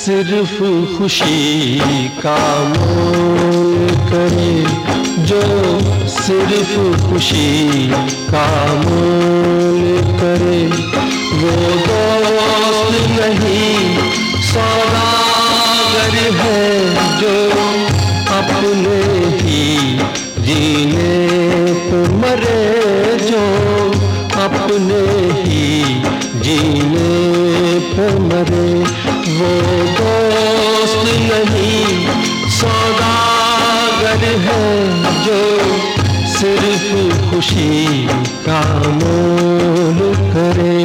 सिर्फ खुशी का मोल करे, जो सिर्फ खुशी का मोल करे, वो दोस्त नहीं सौदागर है, जो अपने ही जीने पे मरे, जो अपने ही जीने पे मरे, वो दोस्त नहीं सौदागर है, जो सिर्फ खुशी का मोल करे।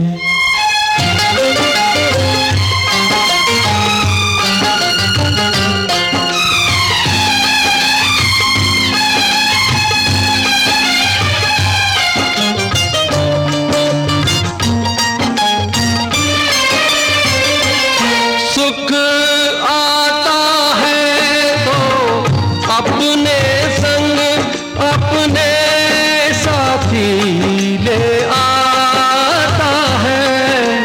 सुख आता है तो अपने संग अपने साथी ले आता है,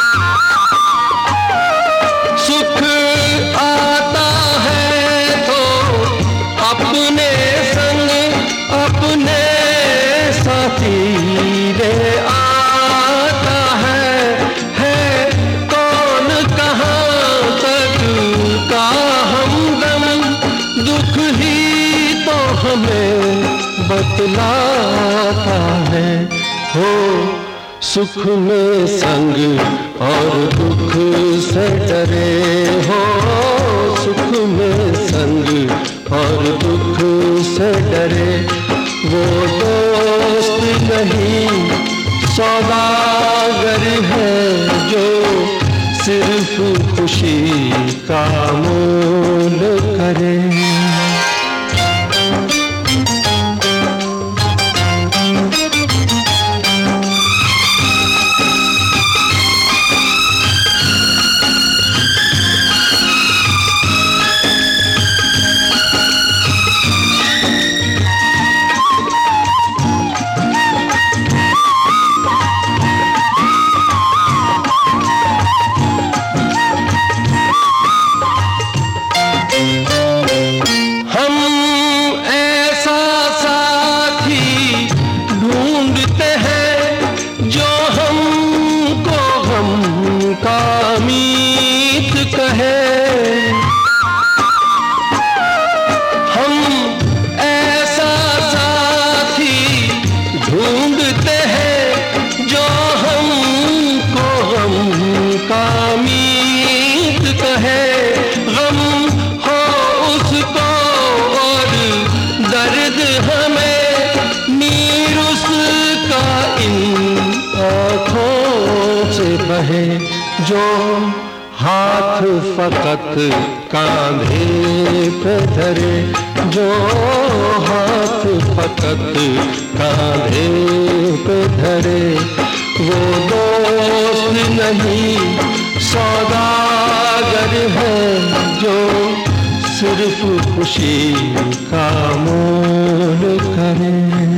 सुख आता है तो अपने संग अपने साथी ले आता है कौन कहाँ तक का हमदम, दुख ही तो हमें बतलाता है, हो सुख में संग और दुख से डरे, हो सुख में संग और दुख से डरे, वो दोस्त नहीं सौदागर है, जो सिर्फ खुशी का मोल करे। मीत कहे हम ऐसा साथी ढूंढते हैं, जो हमको गम का मीत कहे, गम हो उसको और दर्द हमें, नीर उसका इन आँखों से बहे, जो हाथ फकत कांधे पे धरे, जो हाथ फकत कांधे पे धरे, वो दोस्त नहीं सौदागर है, जो सिर्फ खुशी का मोल करे।